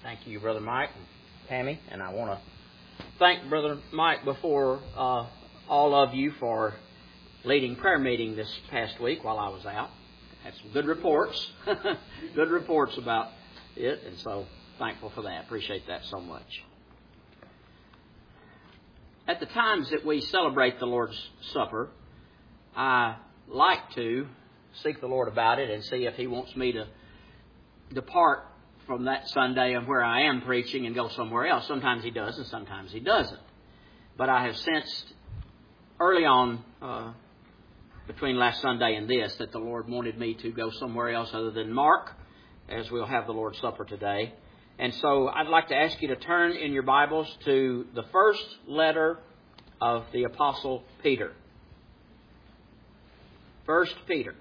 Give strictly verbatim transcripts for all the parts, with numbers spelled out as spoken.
Thank you, Brother Mike and Tammy. And I want to thank Brother Mike before uh, all of you for leading prayer meeting this past week while I was out. Had some good reports, good reports about it, and so thankful for that. Appreciate that so much. At the times that we celebrate the Lord's Supper, I like to seek the Lord about it and see if He wants me to depart from that Sunday of where I am preaching and go somewhere else. Sometimes He does and sometimes He doesn't. But I have sensed early on, uh, between last Sunday and this, that the Lord wanted me to go somewhere else other than Mark, as we'll have the Lord's Supper today. And so I'd like to ask you to turn in your Bibles to the first letter of the Apostle Peter. First Peter.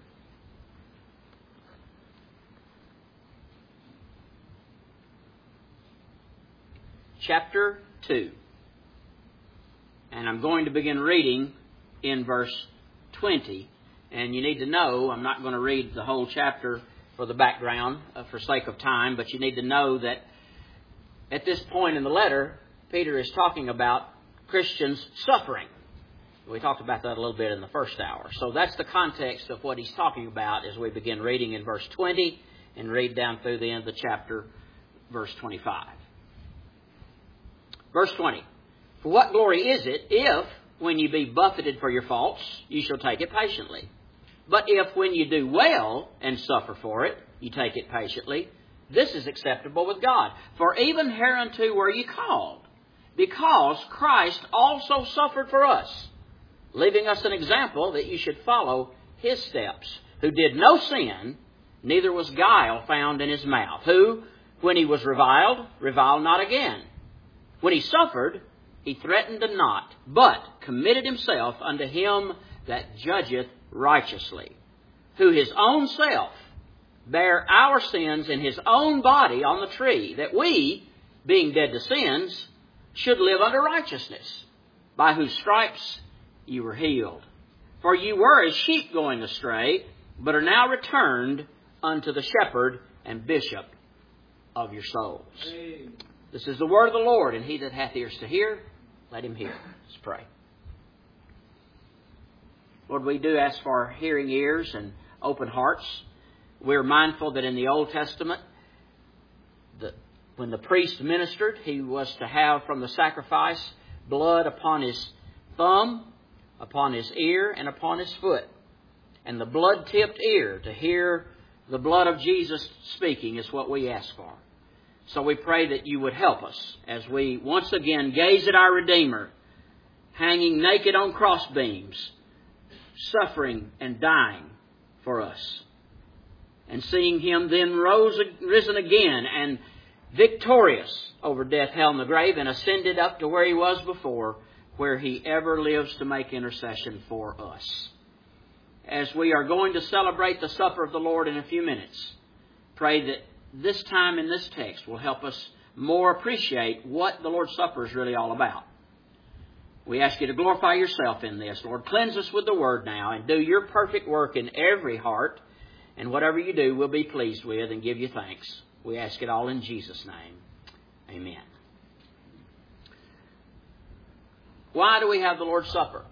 Chapter two. And I'm going to begin reading in verse twenty. And you need to know, I'm not going to read the whole chapter for the background uh, for sake of time, but you need to know that at this point in the letter, Peter is talking about Christians suffering. We talked about that a little bit in the first hour. So that's the context of what he's talking about as we begin reading in verse twenty and read down through the end of the chapter, verse twenty-five. Verse twenty. For what glory is it if, when you be buffeted for your faults, you shall take it patiently? But if, when you do well and suffer for it, you take it patiently, this is acceptable with God. For even hereunto were ye called, because Christ also suffered for us, leaving us an example that you should follow His steps, who did no sin, neither was guile found in His mouth, who, when He was reviled, reviled not again. When He suffered, He threatened not, but committed Himself unto Him that judgeth righteously, who His own self bare our sins in His own body on the tree, that we, being dead to sins, should live unto righteousness, by whose stripes you were healed. For you were as sheep going astray, but are now returned unto the shepherd and bishop of your souls. Amen. This is the word of the Lord, and he that hath ears to hear, let him hear. Let's pray. Lord, we do ask for hearing ears and open hearts. We're mindful that in the Old Testament, the, when the priest ministered, he was to have from the sacrifice blood upon his thumb, upon his ear, and upon his foot. And the blood-tipped ear to hear the blood of Jesus speaking is what we ask for. So we pray that you would help us as we once again gaze at our Redeemer, hanging naked on crossbeams, suffering and dying for us. And seeing Him then rose, risen again and victorious over death, hell, and the grave, and ascended up to where He was before, where He ever lives to make intercession for us. As we are going to celebrate the supper of the Lord in a few minutes, pray that this time in this text will help us more appreciate what the Lord's Supper is really all about. We ask you to glorify yourself in this. Lord, cleanse us with the Word now and do your perfect work in every heart. And whatever you do, we'll be pleased with and give you thanks. We ask it all in Jesus' name. Amen. Why do we have the Lord's Supper?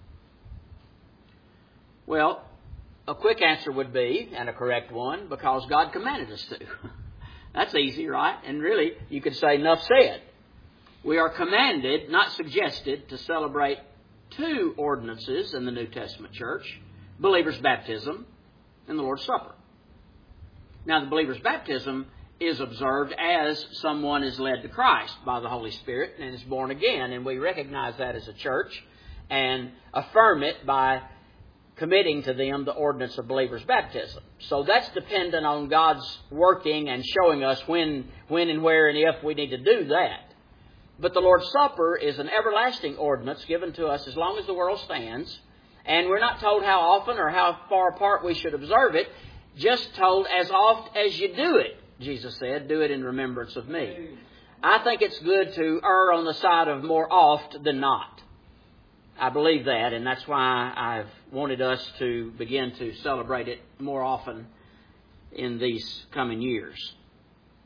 Well, a quick answer would be, and a correct one, because God commanded us to. That's easy, right? And really, you could say, enough said. We are commanded, not suggested, to celebrate two ordinances in the New Testament church: believer's baptism and the Lord's Supper. Now, the believer's baptism is observed as someone is led to Christ by the Holy Spirit and is born again, and we recognize that as a church and affirm it by committing to them the ordinance of believer's baptism. So that's dependent on God's working and showing us when, when and where and if we need to do that. But the Lord's Supper is an everlasting ordinance given to us as long as the world stands. And we're not told how often or how far apart we should observe it, just told as oft as you do it. Jesus said, do it in remembrance of me. I think it's good to err on the side of more oft than not. I believe that, and that's why I've wanted us to begin to celebrate it more often in these coming years.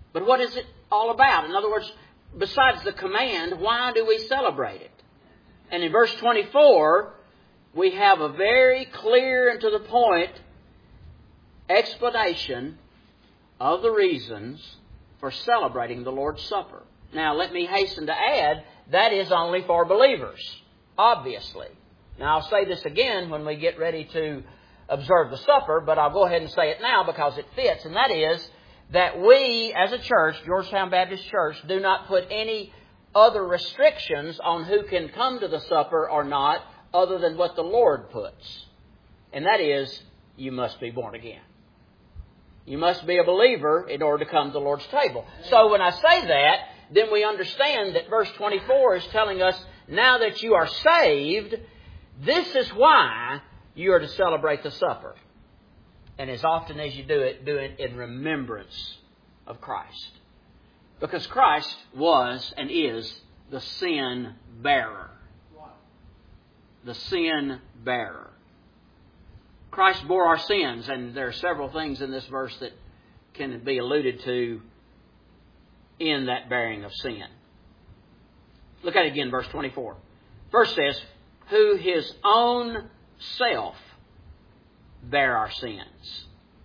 But what is it all about? In other words, besides the command, why do we celebrate it? And in verse twenty-four, we have a very clear and to the point explanation of the reasons for celebrating the Lord's Supper. Now, let me hasten to add, that is only for believers, obviously. Now, I'll say this again when we get ready to observe the supper, but I'll go ahead and say it now because it fits, and that is that we, as a church, Georgetown Baptist Church, do not put any other restrictions on who can come to the supper or not other than what the Lord puts. And that is, you must be born again. You must be a believer in order to come to the Lord's table. So when I say that, then we understand that verse twenty-four is telling us, now that you are saved, this is why you are to celebrate the supper. And as often as you do it, do it in remembrance of Christ. Because Christ was and is the sin bearer. The sin bearer. Christ bore our sins, and there are several things in this verse that can be alluded to in that bearing of sin. Look at it again, verse twenty-four. First says, who his own self bear our sins.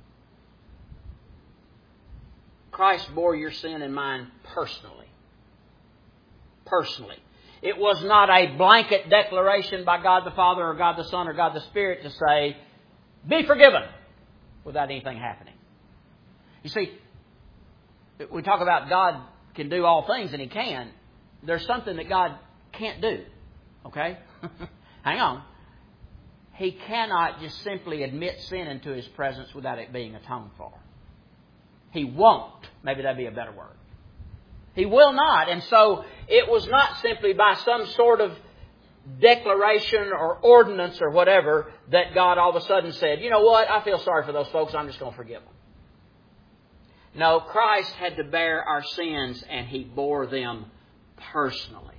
Christ bore your sin and mine personally. Personally. It was not a blanket declaration by God the Father or God the Son or God the Spirit to say, be forgiven, without anything happening. You see, we talk about God can do all things, and He can. There's something that God can't do. Okay? Hang on. He cannot just simply admit sin into His presence without it being atoned for. He won't. Maybe that'd be a better word. He will not. And so it was not simply by some sort of declaration or ordinance or whatever that God all of a sudden said, you know what, I feel sorry for those folks, I'm just going to forgive them. No, Christ had to bear our sins, and He bore them personally.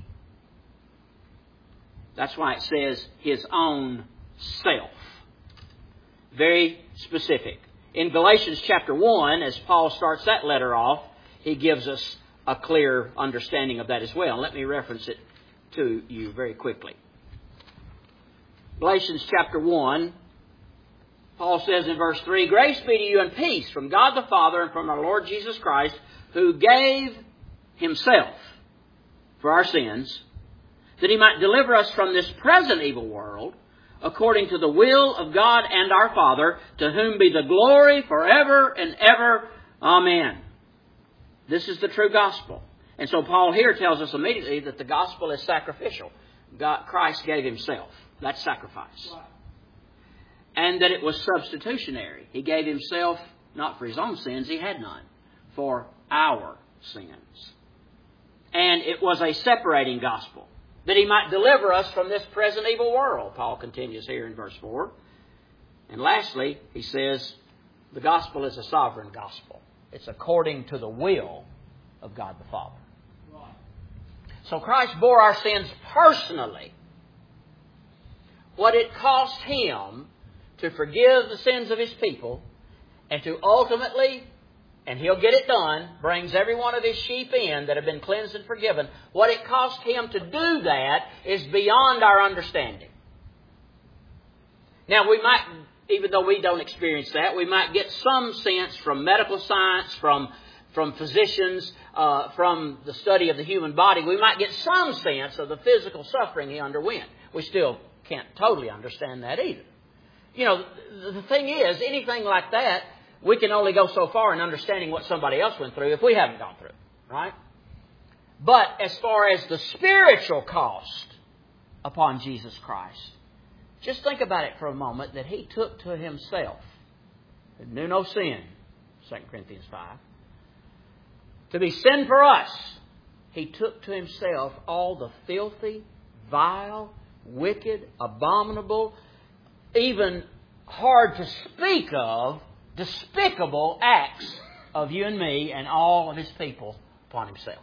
That's why it says His own self. Very specific. In Galatians chapter one, as Paul starts that letter off, he gives us a clear understanding of that as well. Let me reference it to you very quickly. Galatians chapter one, Paul says in verse three, grace be to you and peace from God the Father and from our Lord Jesus Christ, who gave Himself for our sins, that He might deliver us from this present evil world, according to the will of God and our Father, to whom be the glory forever and ever. Amen. This is the true gospel. And so Paul here tells us immediately that the gospel is sacrificial. God, Christ gave Himself. That's sacrifice. And that it was substitutionary. He gave Himself not for His own sins, He had none, for our sins. And it was a separating gospel, that He might deliver us from this present evil world, Paul continues here in verse four. And lastly, he says, the gospel is a sovereign gospel. It's according to the will of God the Father. So Christ bore our sins personally. What it cost Him to forgive the sins of His people and to ultimately, and He'll get it done, brings every one of His sheep in that have been cleansed and forgiven. What it cost Him to do that is beyond our understanding. Now, we might, even though we don't experience that, we might get some sense from medical science, from, from physicians, uh, from the study of the human body. We might get some sense of the physical suffering He underwent. We still can't totally understand that either. You know, the thing is, anything like that, we can only go so far in understanding what somebody else went through if we haven't gone through it, right? But as far as the spiritual cost upon Jesus Christ, just think about it for a moment, that He took to Himself, that knew no sin, Second Corinthians five, to be sin for us. He took to Himself all the filthy, vile, wicked, abominable, even hard to speak of, despicable acts of you and me and all of His people upon Himself.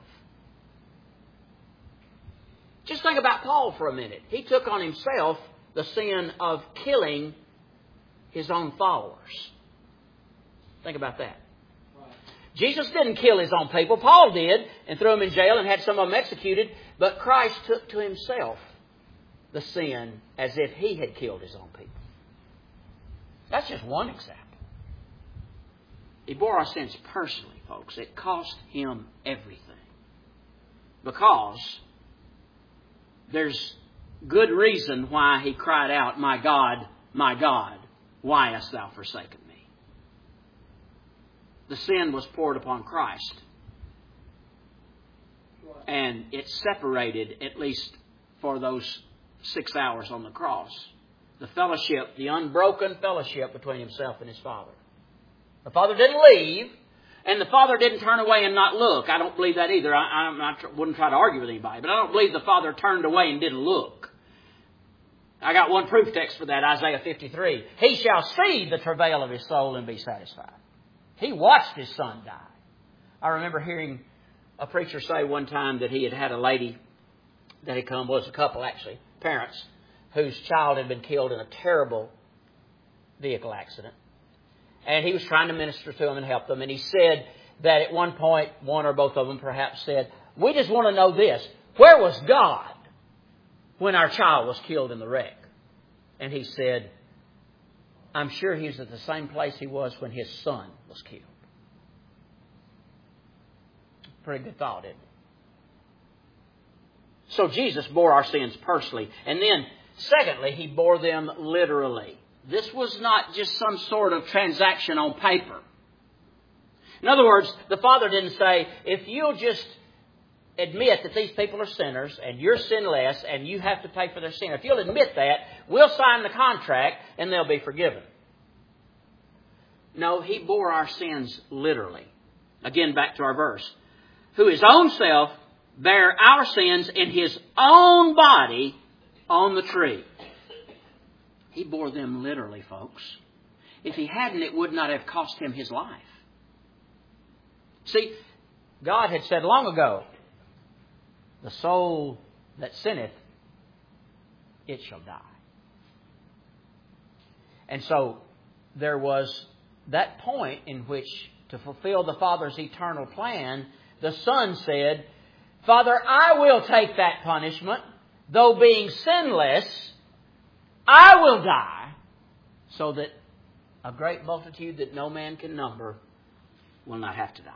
Just think about Paul for a minute. He took on himself the sin of killing his own followers. Think about that. Jesus didn't kill His own people. Paul did and threw them in jail and had some of them executed. But Christ took to Himself the sin as if He had killed His own people. That's just one example. He bore our sins personally, folks. It cost Him everything. Because there's good reason why He cried out, "My God, my God, why hast Thou forsaken me?" The sin was poured upon Christ. And it separated, at least for those six hours on the cross, the fellowship, the unbroken fellowship between Himself and His Father. The Father didn't leave, and the Father didn't turn away and not look. I don't believe that either. I, I'm not, wouldn't try to argue with anybody, but I don't believe the Father turned away and didn't look. I got one proof text for that, Isaiah fifty-three. He shall see the travail of His soul and be satisfied. He watched His Son die. I remember hearing a preacher say one time that he had had a lady that had come, was a couple actually, parents, whose child had been killed in a terrible vehicle accident. And he was trying to minister to them and help them. And he said that at one point, one or both of them perhaps said, "We just want to know this. Where was God when our child was killed in the wreck?" And he said, "I'm sure He was at the same place He was when His Son was killed." Pretty good thought, isn't it? So Jesus bore our sins personally. And then, secondly, He bore them literally. This was not just some sort of transaction on paper. In other words, the Father didn't say, "If you'll just admit that these people are sinners and you're sinless and you have to pay for their sin, if you'll admit that, we'll sign the contract and they'll be forgiven." No, He bore our sins literally. Again, back to our verse. "Who His own self bare our sins in His own body on the tree." He bore them literally, folks. If He hadn't, it would not have cost Him His life. See, God had said long ago, "The soul that sinneth, it shall die." And so there was that point in which, to fulfill the Father's eternal plan, the Son said, "Father, I will take that punishment, though being sinless, I will die, so that a great multitude that no man can number will not have to die."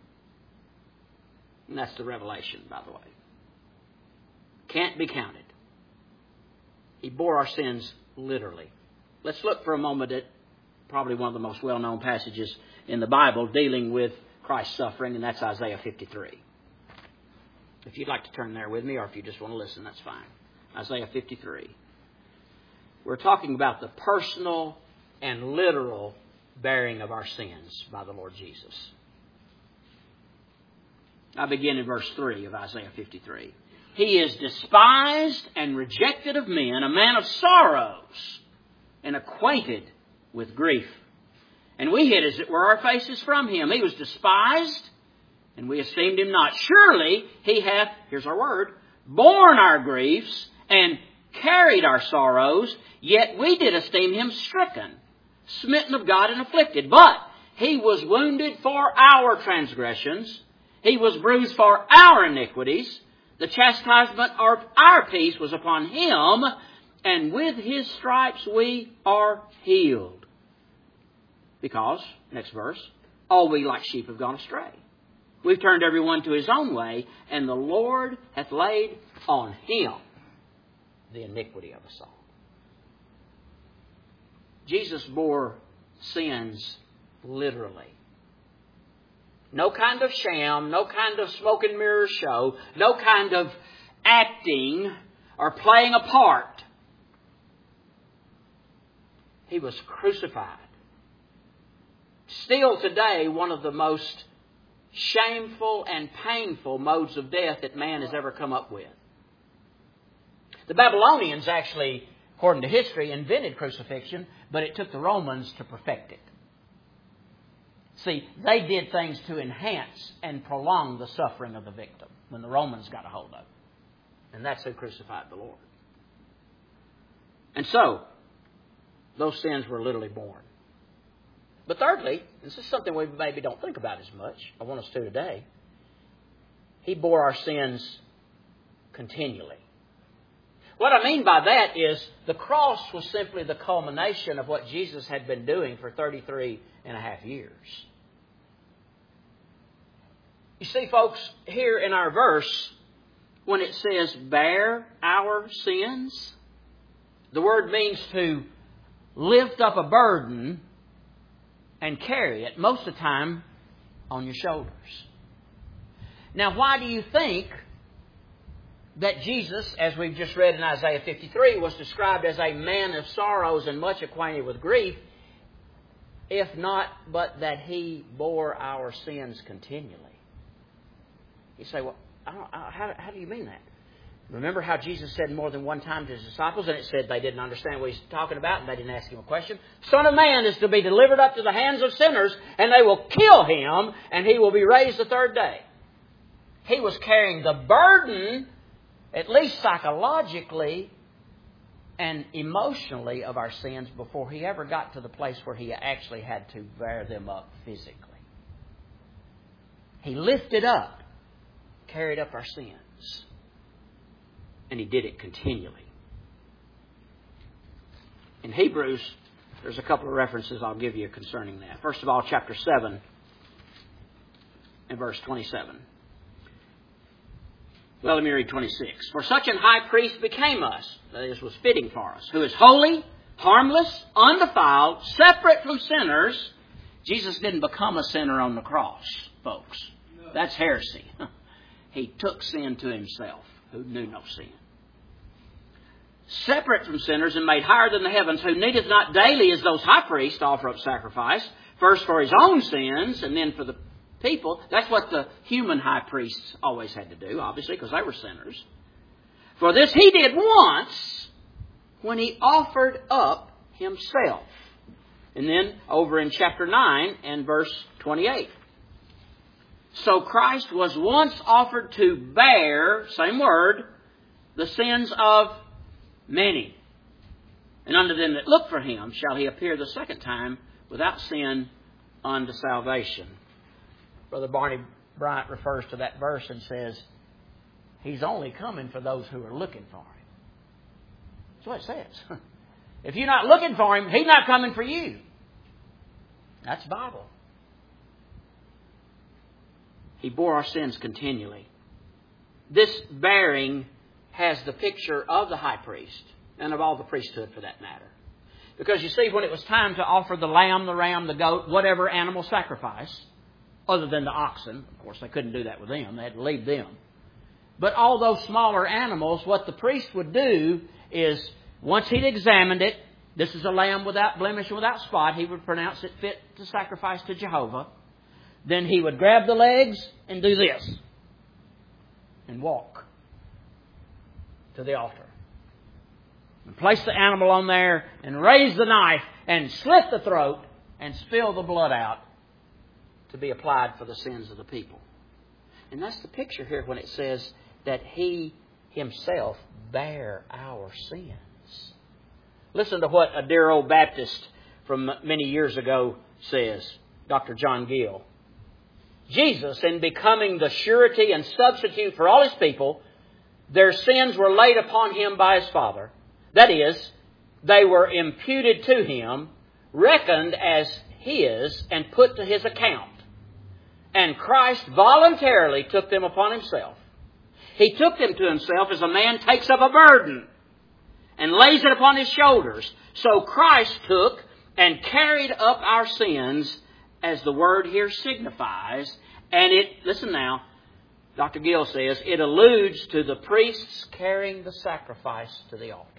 And that's the revelation, by the way. Can't be counted. He bore our sins literally. Let's look for a moment at probably one of the most well-known passages in the Bible dealing with Christ's suffering, and that's Isaiah fifty-three. If you'd like to turn there with me, or if you just want to listen, that's fine. Isaiah fifty-three. We're talking about the personal and literal bearing of our sins by the Lord Jesus. I begin in verse three of Isaiah fifty-three. "He is despised and rejected of men, a man of sorrows and acquainted with grief. And we hid, as it were, our faces from Him. He was despised, and we esteemed Him not. Surely He hath," here's our word, "borne our griefs and carried our sorrows, yet we did esteem Him stricken, smitten of God and afflicted. But He was wounded for our transgressions, He was bruised for our iniquities. The chastisement of our peace was upon Him, and with His stripes we are healed. Because," next verse, "all we like sheep have gone astray. We've turned every one to his own way, and the Lord hath laid on Him the iniquity of us all." Jesus bore sins literally. No kind of sham, no kind of smoke and mirror show, no kind of acting or playing a part. He was crucified. Still today, one of the most shameful and painful modes of death that man has ever come up with. The Babylonians actually, according to history, invented crucifixion, but it took the Romans to perfect it. See, they did things to enhance and prolong the suffering of the victim when the Romans got a hold of it. And that's who crucified the Lord. And so, those sins were literally borne. But thirdly, this is something we maybe don't think about as much. I want us to today. He bore our sins continually. What I mean by that is the cross was simply the culmination of what Jesus had been doing for thirty-three and a half years. You see, folks, here in our verse, when it says bear our sins, the word means to lift up a burden and carry it, most of the time on your shoulders. Now, why do you think that Jesus, as we've just read in Isaiah fifty-three, was described as a man of sorrows and much acquainted with grief, if not but that He bore our sins continually? You say, well, I don't, I, how, how do you mean that? Remember how Jesus said more than one time to His disciples, and it said they didn't understand what He's talking about, and they didn't ask Him a question. Son of Man is to be delivered up to the hands of sinners, and they will kill Him, and He will be raised the third day. He was carrying the burden, at least psychologically and emotionally, of our sins before He ever got to the place where He actually had to bear them up physically. He lifted up, carried up our sins, and He did it continually. In Hebrews, there's a couple of references I'll give you concerning that. First of all, chapter seven and verse twenty-seven. Well, let me read twenty-six. For such an high priest became us, that is, was fitting for us, who is holy, harmless, undefiled, separate from sinners. Jesus didn't become a sinner on the cross, folks. That's heresy. He took sin to Himself, who knew no sin. Separate from sinners and made higher than the heavens, who needeth not daily as those high priests to offer up sacrifice, first for His own sins and then for the people. That's what the human high priests always had to do, obviously, because they were sinners. For this He did once when He offered up Himself. And then over in chapter nine and verse twenty-eight. So Christ was once offered to bear, same word, the sins of many. And unto them that look for Him shall He appear the second time without sin unto salvation. Brother Barney Bryant refers to that verse and says, He's only coming for those who are looking for Him. That's what it says. If you're not looking for Him, He's not coming for you. That's the Bible. He bore our sins continually. This bearing has the picture of the high priest and of all the priesthood for that matter. Because you see, when it was time to offer the lamb, the ram, the goat, whatever animal sacrifice, other than the oxen, of course they couldn't do that with them, they had to leave them. But all those smaller animals, what the priest would do is, once he'd examined it, this is a lamb without blemish and without spot, he would pronounce it fit to sacrifice to Jehovah. Then he would grab the legs and do this. And walk to the altar. And place the animal on there and raise the knife and slit the throat and spill the blood out to be applied for the sins of the people. And that's the picture here when it says that He Himself bare our sins. Listen to what a dear old Baptist from many years ago says, Doctor John Gill. Jesus, in becoming the surety and substitute for all His people, their sins were laid upon Him by His Father. That is, they were imputed to Him, reckoned as His, and put to His account. And Christ voluntarily took them upon Himself. He took them to Himself as a man takes up a burden and lays it upon his shoulders. So Christ took and carried up our sins, as the word here signifies. And it, listen now, Doctor Gill says, it alludes to the priests carrying the sacrifice to the altar.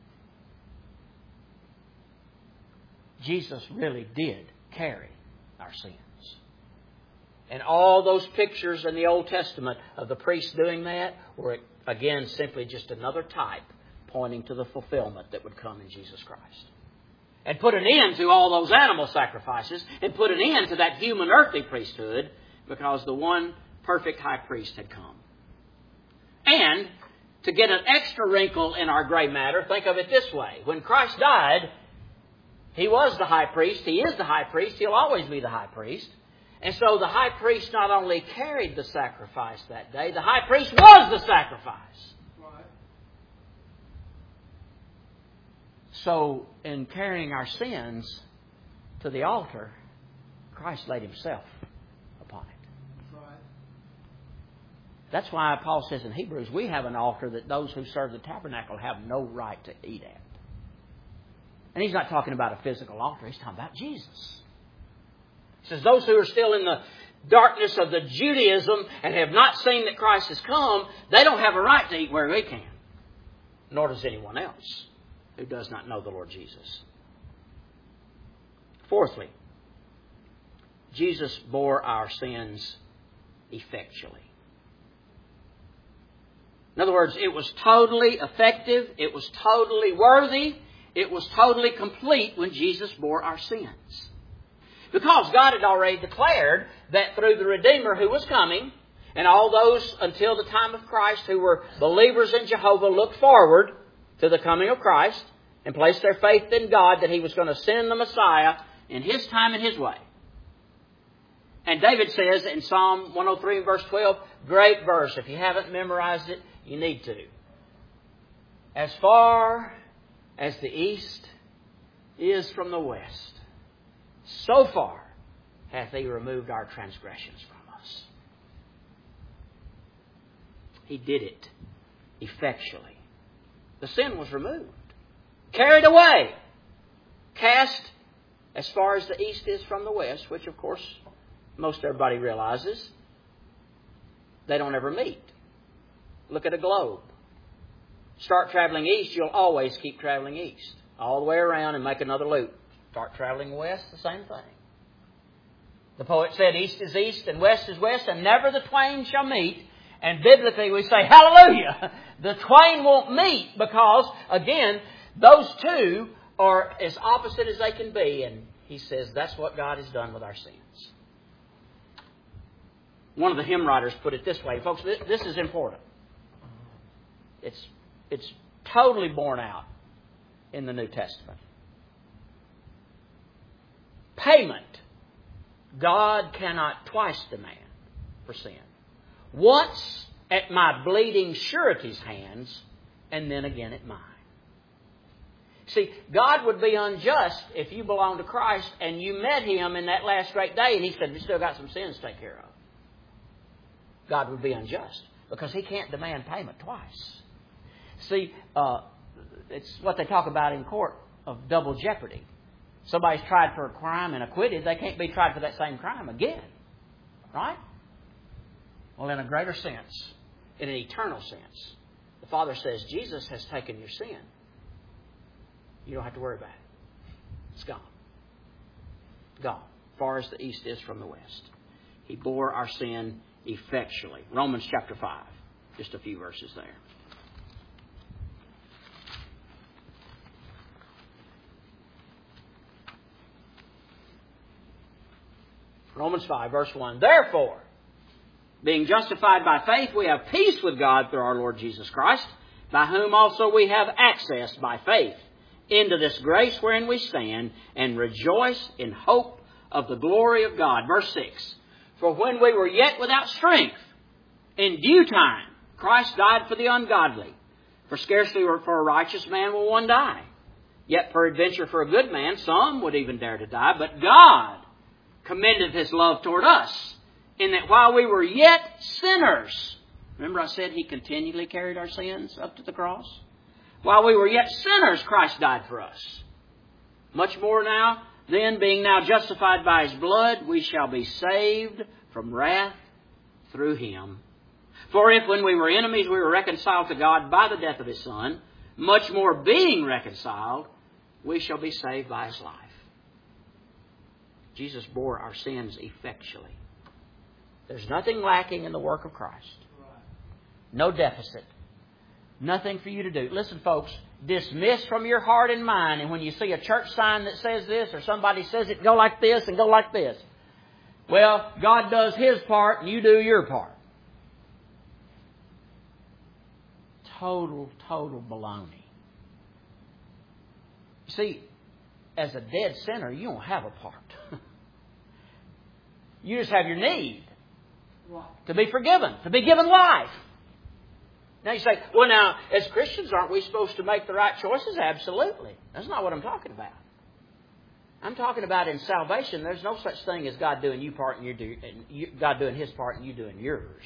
Jesus really did carry our sins. And all those pictures in the Old Testament of the priests doing that were, again, simply just another type pointing to the fulfillment that would come in Jesus Christ. And put an end to all those animal sacrifices and put an end to that human earthly priesthood, because the one perfect high priest had come. And to get an extra wrinkle in our gray matter, think of it this way. When Christ died, He was the high priest. He is the high priest. He'll always be the high priest. And so the high priest not only carried the sacrifice that day, the high priest was the sacrifice. Right. So in carrying our sins to the altar, Christ laid Himself upon it. Right. That's why Paul says in Hebrews, we have an altar that those who serve the tabernacle have no right to eat at. And he's not talking about a physical altar. He's talking about Jesus. He says those who are still in the darkness of the Judaism and have not seen that Christ has come, they don't have a right to eat where they can. Nor does anyone else who does not know the Lord Jesus. Fourthly, Jesus bore our sins effectually. In other words, it was totally effective. It was totally worthy. It was totally complete when Jesus bore our sins. Because God had already declared that through the Redeemer who was coming, and all those until the time of Christ who were believers in Jehovah looked forward to the coming of Christ and placed their faith in God that He was going to send the Messiah in His time and His way. And David says in Psalm one oh three verse twelve, great verse. If you haven't memorized it, you need to. As far as the east is from the west, so far hath He removed our transgressions from us. He did it effectually. The sin was removed, carried away, cast as far as the east is from the west, which of course most everybody realizes they don't ever meet. Look at a globe. Start traveling east, you'll always keep traveling east. All the way around and make another loop. Start traveling west, the same thing. The poet said, east is east and west is west, and never the twain shall meet. And biblically we say, hallelujah! The twain won't meet because, again, those two are as opposite as they can be. And he says that's what God has done with our sins. One of the hymn writers put it this way. Folks, this is important. It's It's totally borne out in the New Testament. Payment, God cannot twice demand for sin. Once at my bleeding surety's hands, and then again at mine. See, God would be unjust if you belong to Christ and you met Him in that last great day and He said, you still got some sins to take care of. God would be unjust because He can't demand payment twice. See, uh, it's what they talk about in court of double jeopardy. Somebody's tried for a crime and acquitted. They can't be tried for that same crime again. Right? Well, in a greater sense, in an eternal sense, the Father says, Jesus has taken your sin. You don't have to worry about it. It's gone. Gone. As far as the east is from the west. He bore our sin effectually. Romans chapter five. Just a few verses there. Romans five, verse one. Therefore, being justified by faith, we have peace with God through our Lord Jesus Christ, by whom also we have access by faith into this grace wherein we stand, and rejoice in hope of the glory of God. Verse six. For when we were yet without strength, in due time, Christ died for the ungodly. For scarcely for a righteous man will one die. Yet peradventure for a good man, some would even dare to die. But God commendeth His love toward us, in that while we were yet sinners, remember I said He continually carried our sins up to the cross? While we were yet sinners, Christ died for us. Much more now, then, being now justified by His blood, we shall be saved from wrath through Him. For if when we were enemies we were reconciled to God by the death of His Son, much more being reconciled, we shall be saved by His life. Jesus bore our sins effectually. There's nothing lacking in the work of Christ. No deficit. Nothing for you to do. Listen, folks, dismiss from your heart and mind, and when you see a church sign that says this, or somebody says it, go like this and go like this. Well, God does His part and you do your part. Total, total baloney. See, as a dead sinner, you don't have a part. You just have your need to be forgiven, to be given life. Now you say, well now, as Christians, aren't we supposed to make the right choices? Absolutely. That's not what I'm talking about. I'm talking about in salvation, there's no such thing as God doing you part and you do, and you, God doing His part and you doing yours.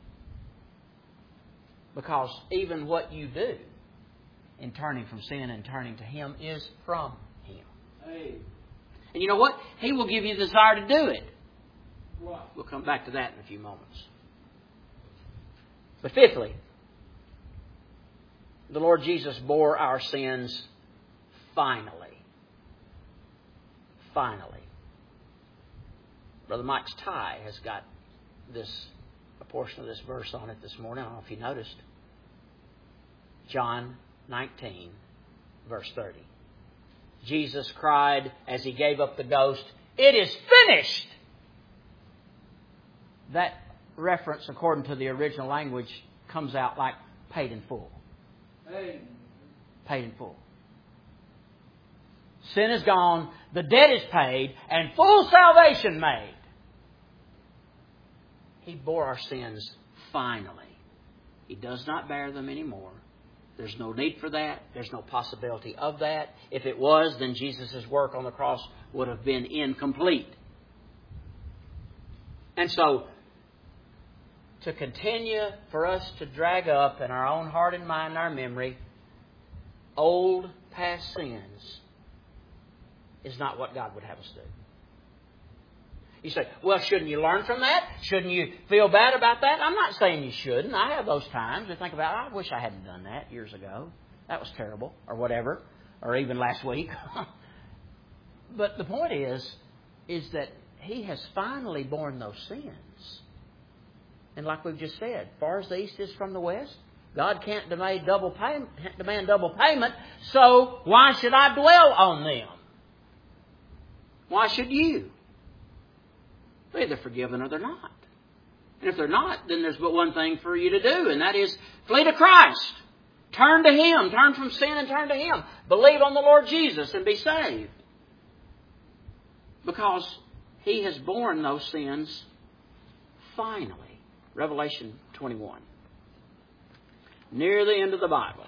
Because even what you do in turning from sin and turning to Him is from Him. Hey. And you know what? He will give you the desire to do it. What? We'll come back to that in a few moments. But fifthly, the Lord Jesus bore our sins finally. Finally. Brother Mike's tie has got this, a portion of this verse on it this morning. I don't know if you noticed. John nineteen, verse thirty. Jesus cried as He gave up the ghost, "It is finished!" That reference, according to the original language, comes out like paid in full. Hey. Paid in full. Sin is gone, the debt is paid, and full salvation made. He bore our sins finally. He does not bear them anymore. There's no need for that. There's no possibility of that. If it was, then Jesus' work on the cross would have been incomplete. And so, to continue for us to drag up in our own heart and mind and our memory old past sins is not what God would have us do. You say, well, shouldn't you learn from that? Shouldn't you feel bad about that? I'm not saying you shouldn't. I have those times. I think about, I wish I hadn't done that years ago. That was terrible. Or whatever. Or even last week. But the point is, is that He has finally borne those sins. And like we've just said, far as the east is from the west, God can't demand double payment, demand double payment, so why should I dwell on them? Why should you? They're either forgiven or they're not. And if they're not, then there's but one thing for you to do, and that is flee to Christ. Turn to Him. Turn from sin and turn to Him. Believe on the Lord Jesus and be saved. Because He has borne those sins finally. Revelation twenty-one. Near the end of the Bible.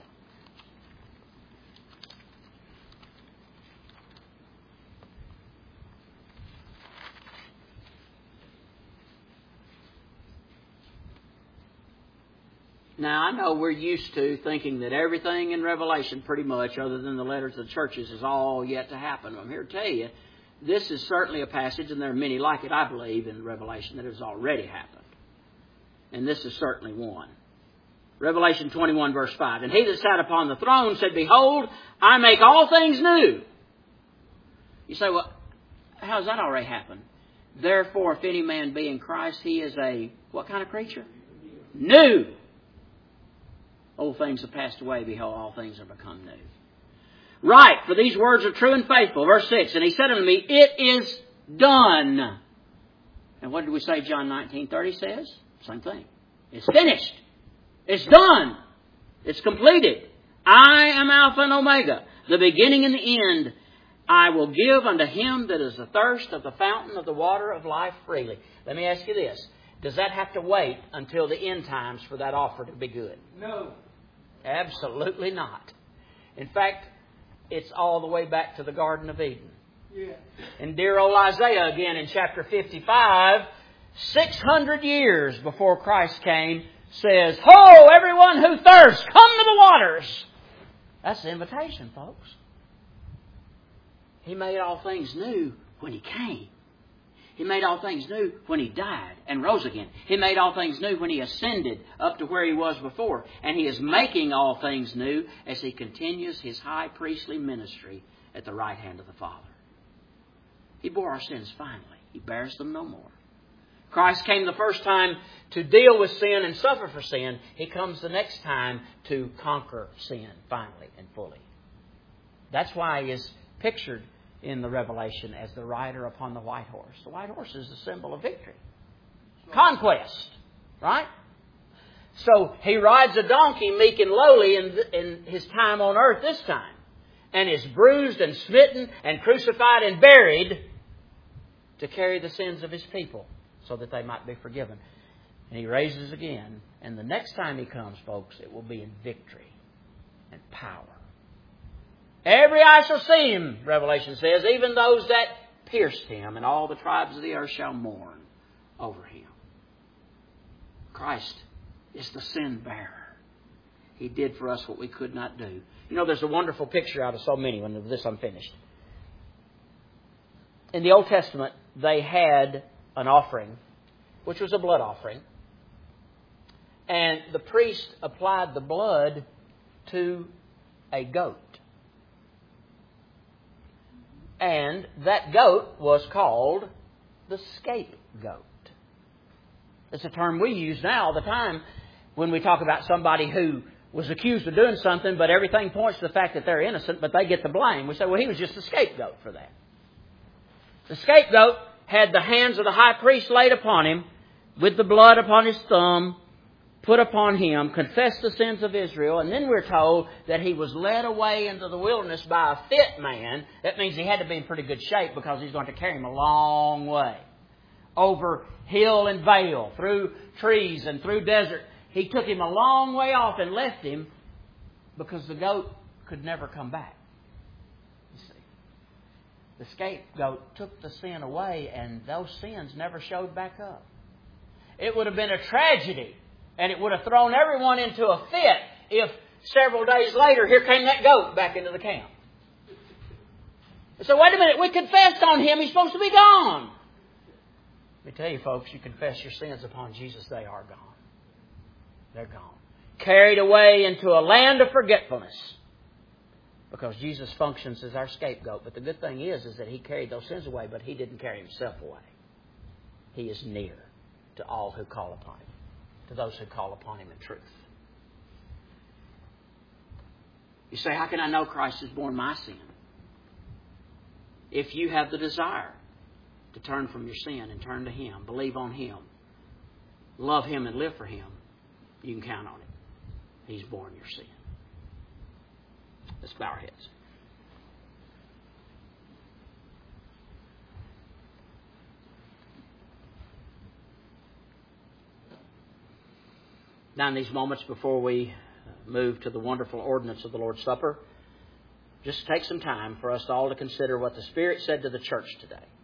Now, I know we're used to thinking that everything in Revelation, pretty much, other than the letters of the churches, is all yet to happen. I'm here to tell you, this is certainly a passage, and there are many like it, I believe, in Revelation that has already happened. And this is certainly one. Revelation twenty-one, verse five. And He that sat upon the throne said, Behold, I make all things new. You say, well, how does that already happen? Therefore, if any man be in Christ, he is a, what kind of creature? New. Old things have passed away. Behold, all things are become new. Right, for these words are true and faithful. Verse six. And He said unto me, It is done. And what did we say John nineteen thirty says? Same thing. It's finished. It's done. It's completed. I am Alpha and Omega, the beginning and the end. I will give unto him that is athirst of the fountain of the water of life freely. Let me ask you this. Does that have to wait until the end times for that offer to be good? No. Absolutely not. In fact, it's all the way back to the Garden of Eden. Yeah. And dear old Isaiah, again in chapter fifty-five, six hundred years before Christ came, says, Ho, everyone who thirsts, come to the waters. That's the invitation, folks. He made all things new when He came. He made all things new when He died and rose again. He made all things new when He ascended up to where He was before. And He is making all things new as He continues His high priestly ministry at the right hand of the Father. He bore our sins finally. He bears them no more. Christ came the first time to deal with sin and suffer for sin. He comes the next time to conquer sin finally and fully. That's why He is pictured in the Revelation as the rider upon the white horse. The white horse is a symbol of victory. Conquest. Right? So He rides a donkey meek and lowly in, in His time on earth this time. and is bruised and smitten and crucified and buried to carry the sins of His people so that they might be forgiven. And He raises again. And the next time He comes, folks, it will be in victory and power. Every eye shall see Him, Revelation says, even those that pierced Him, and all the tribes of the earth shall mourn over Him. Christ is the sin bearer. He did for us what we could not do. You know, there's a wonderful picture out of so many when this I'm finished. In the Old Testament, they had an offering, which was a blood offering. And the priest applied the blood to a goat. And that goat was called the scapegoat. It's a term we use now all the time when we talk about somebody who was accused of doing something, but everything points to the fact that they're innocent, but they get the blame. We say, well, he was just a scapegoat for that. The scapegoat had the hands of the high priest laid upon him, with the blood upon his thumb, put upon him, confessed the sins of Israel, and then we're told that he was led away into the wilderness by a fit man. That means he had to be in pretty good shape because he's going to carry him a long way. Over hill and vale, through trees and through desert. He took him a long way off and left him because the goat could never come back. You see, the scapegoat took the sin away and those sins never showed back up. It would have been a tragedy and it would have thrown everyone into a fit if several days later here came that goat back into the camp. So wait a minute, we confessed on him, he's supposed to be gone. Let me tell you folks, you confess your sins upon Jesus, they are gone. They're gone. Carried away into a land of forgetfulness. Because Jesus functions as our scapegoat. But the good thing is, is that He carried those sins away, but He didn't carry Himself away. He is near to all who call upon Him. To those who call upon Him in truth. You say, how can I know Christ has borne my sin? If you have the desire to turn from your sin and turn to Him, believe on Him, love Him and live for Him, you can count on it. He's borne your sin. Let's bow our heads. Now in these moments before we move to the wonderful ordinance of the Lord's Supper, just take some time for us all to consider what the Spirit said to the church today.